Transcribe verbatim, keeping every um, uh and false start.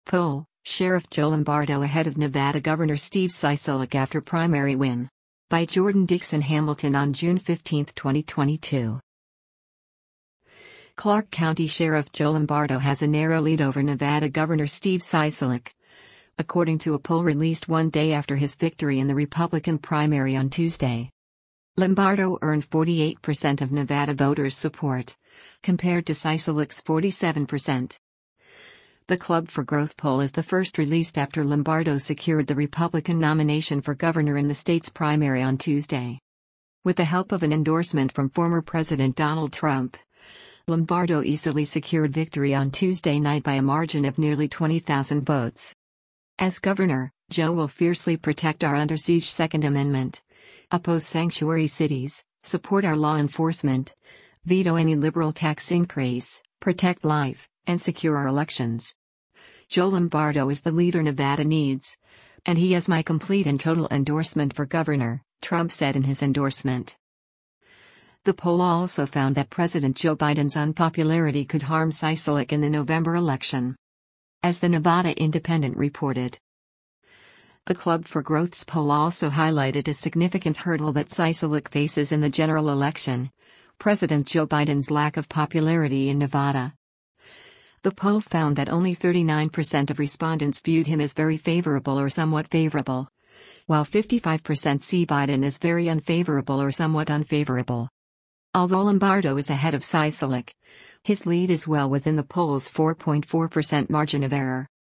Poll: Sheriff Joe Lombardo ahead of Nevada Governor Steve Sisolak after primary win. By Jordan Dixon Hamilton on June fifteenth, twenty twenty-two. Clark County Sheriff Joe Lombardo has a narrow lead over Nevada Governor Steve Sisolak, according to a poll released one day after his victory in the Republican primary on Tuesday. Lombardo earned forty-eight percent of Nevada voters' support, compared to Sisolak's forty-seven percent. The Club for Growth poll is the first released after Lombardo secured the Republican nomination for governor in the state's primary on Tuesday. With the help of an endorsement from former President Donald Trump, Lombardo easily secured victory on Tuesday night by a margin of nearly twenty thousand votes. As governor, Joe will fiercely protect our under siege Second Amendment, oppose sanctuary cities, support our law enforcement, veto any liberal tax increase, protect life, and secure our elections. Joe Lombardo is the leader Nevada needs, and he has my complete and total endorsement for governor, Trump said in his endorsement. The poll also found that President Joe Biden's unpopularity could harm Sisolak in the November election. As the Nevada Independent reported, the Club for Growth's poll also highlighted a significant hurdle that Sisolak faces in the general election: President Joe Biden's lack of popularity in Nevada. The poll found that only thirty-nine percent of respondents viewed him as very favorable or somewhat favorable, while fifty-five percent see Biden as very unfavorable or somewhat unfavorable. Although Lombardo is ahead of Sisolak, his lead is well within the poll's four point four percent margin of error.